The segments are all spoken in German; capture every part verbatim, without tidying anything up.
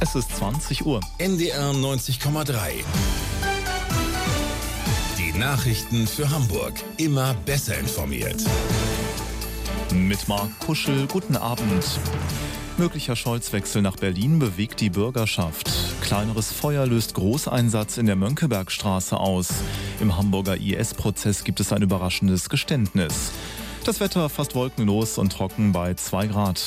Es ist zwanzig Uhr. N D R neunzig Komma drei. Die Nachrichten für Hamburg. Immer besser informiert. Mit Marc Kuschel, guten Abend. Möglicher Scholz-Wechsel nach Berlin bewegt die Bürgerschaft. Kleineres Feuer löst Großeinsatz in der Mönckebergstraße aus. Im Hamburger I S-Prozess gibt es ein überraschendes Geständnis. Das Wetter fast wolkenlos und trocken bei zwei Grad.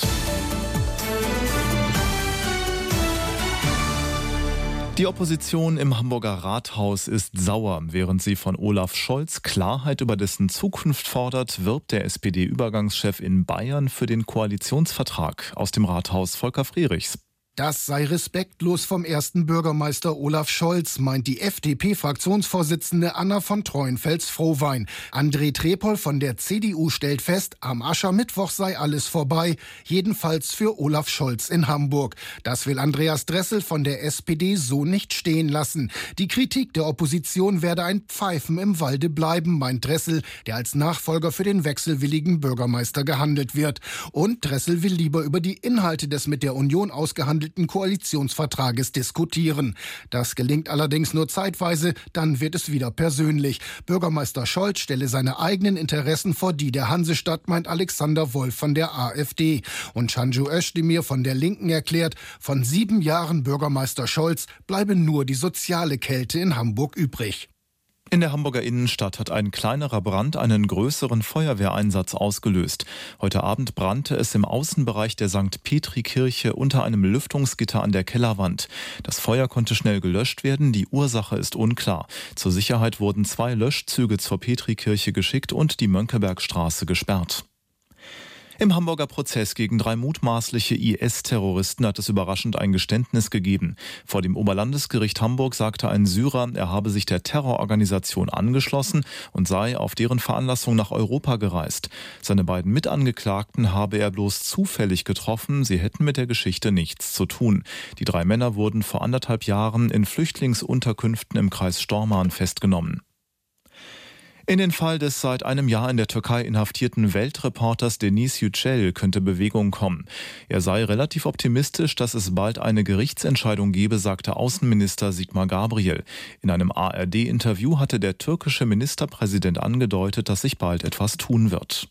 Die Opposition im Hamburger Rathaus ist sauer. Während sie von Olaf Scholz Klarheit über dessen Zukunft fordert, wirbt der S P D-Übergangschef in Bayern für den Koalitionsvertrag. Aus dem Rathaus Volker Frerichs. Das sei respektlos vom ersten Bürgermeister Olaf Scholz, meint die F D P-Fraktionsvorsitzende Anna von Treuenfels-Frohwein. André Trepol von der C D U stellt fest, am Aschermittwoch sei alles vorbei, jedenfalls für Olaf Scholz in Hamburg. Das will Andreas Dressel von der S P D so nicht stehen lassen. Die Kritik der Opposition werde ein Pfeifen im Walde bleiben, meint Dressel, der als Nachfolger für den wechselwilligen Bürgermeister gehandelt wird. Und Dressel will lieber über die Inhalte des mit der Union ausgehandelten Koalitionsvertrages diskutieren. Das gelingt allerdings nur zeitweise, dann wird es wieder persönlich. Bürgermeister Scholz stelle seine eigenen Interessen vor die der Hansestadt, meint Alexander Wolf von der AfD. Und Canju Özdemir von der Linken erklärt, von sieben Jahren Bürgermeister Scholz bleibe nur die soziale Kälte in Hamburg übrig. In der Hamburger Innenstadt hat ein kleinerer Brand einen größeren Feuerwehreinsatz ausgelöst. Heute Abend brannte es im Außenbereich der Sankt Petri-Kirche unter einem Lüftungsgitter an der Kellerwand. Das Feuer konnte schnell gelöscht werden, die Ursache ist unklar. Zur Sicherheit wurden zwei Löschzüge zur Petri-Kirche geschickt und die Mönckebergstraße gesperrt. Im Hamburger Prozess gegen drei mutmaßliche I S-Terroristen hat es überraschend ein Geständnis gegeben. Vor dem Oberlandesgericht Hamburg sagte ein Syrer, er habe sich der Terrororganisation angeschlossen und sei auf deren Veranlassung nach Europa gereist. Seine beiden Mitangeklagten habe er bloß zufällig getroffen, sie hätten mit der Geschichte nichts zu tun. Die drei Männer wurden vor anderthalb Jahren in Flüchtlingsunterkünften im Kreis Stormarn festgenommen. In den Fall des seit einem Jahr in der Türkei inhaftierten Weltreporters Deniz Yücel könnte Bewegung kommen. Er sei relativ optimistisch, dass es bald eine Gerichtsentscheidung gebe, sagte Außenminister Sigmar Gabriel. In einem A R D-Interview hatte der türkische Ministerpräsident angedeutet, dass sich bald etwas tun wird.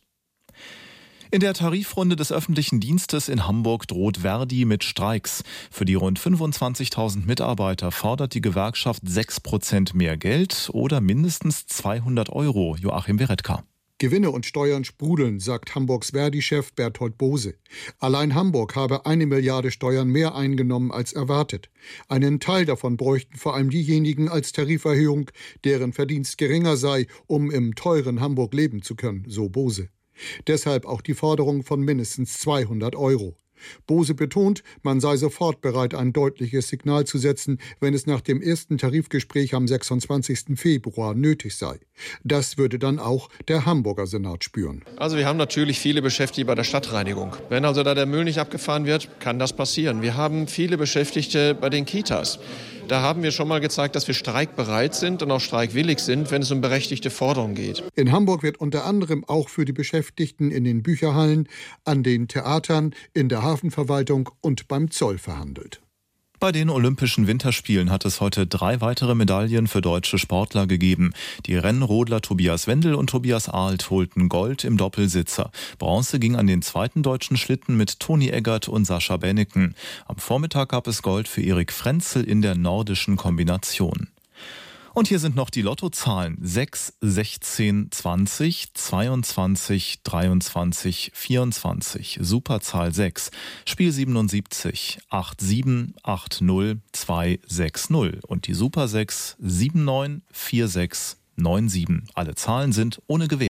In der Tarifrunde des öffentlichen Dienstes in Hamburg droht Verdi mit Streiks. Für die rund fünfundzwanzigtausend Mitarbeiter fordert die Gewerkschaft sechs Prozent mehr Geld oder mindestens zweihundert Euro. Joachim Weretka. Gewinne und Steuern sprudeln, sagt Hamburgs Verdi-Chef Berthold Bose. Allein Hamburg habe eine Milliarde Steuern mehr eingenommen als erwartet. Einen Teil davon bräuchten vor allem diejenigen als Tariferhöhung, deren Verdienst geringer sei, um im teuren Hamburg leben zu können, so Bose. Deshalb auch die Forderung von mindestens zweihundert Euro. Bose betont, man sei sofort bereit, ein deutliches Signal zu setzen, wenn es nach dem ersten Tarifgespräch am sechsundzwanzigsten Februar nötig sei. Das würde dann auch der Hamburger Senat spüren. Also wir haben natürlich viele Beschäftigte bei der Stadtreinigung. Wenn also da der Müll nicht abgefahren wird, kann das passieren. Wir haben viele Beschäftigte bei den Kitas. Da haben wir schon mal gezeigt, dass wir streikbereit sind und auch streikwillig sind, wenn es um berechtigte Forderungen geht. In Hamburg wird unter anderem auch für die Beschäftigten in den Bücherhallen, an den Theatern, in der Hafenverwaltung und beim Zoll verhandelt. Bei den Olympischen Winterspielen hat es heute drei weitere Medaillen für deutsche Sportler gegeben. Die Rennrodler Tobias Wendel und Tobias Ahlt holten Gold im Doppelsitzer. Bronze ging an den zweiten deutschen Schlitten mit Toni Eggert und Sascha Benneken. Am Vormittag gab es Gold für Erik Frenzel in der nordischen Kombination. Und hier sind noch die Lottozahlen: sechs, sechzehn, zwanzig, zweiundzwanzig, dreiundzwanzig, vierundzwanzig, Superzahl sechs, Spiel siebenundsiebzig, acht sieben, acht null, zwei sechs null und die Super sechs, sieben neun, vier sechs, neun sieben. Alle Zahlen sind ohne Gewähr.